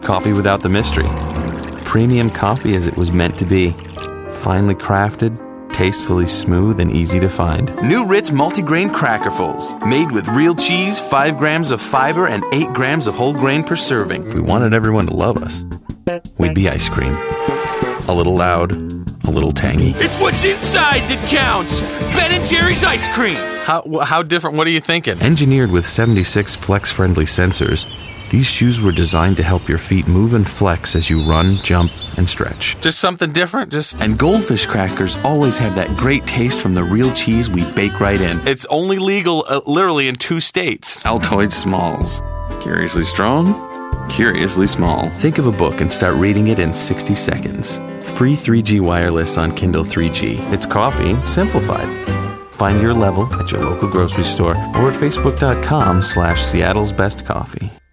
Coffee without the mystery. Premium coffee as it was meant to be. Finely crafted, tastefully smooth, and easy to find. New Ritz multigrain crackerfuls, made with real cheese, 5 grams of fiber, and 8 grams of whole grain per serving. If we wanted everyone to love us, we'd be ice cream. A little loud, a little tangy. It's what's inside that counts. Ben & Jerry's ice cream. How different? What are you thinking? Engineered with 76 flex-friendly sensors, these shoes were designed to help your feet move and flex as you run, jump, and stretch. Just something different? And Goldfish crackers always have that great taste from the real cheese we bake right in. It's only legal literally in 2 states. Altoid Smalls. Curiously strong, curiously small. Think of a book and start reading it in 60 seconds. Free 3G wireless on Kindle 3G. It's coffee simplified. Find your level at your local grocery store or at facebook.com/Seattle's Best Coffee.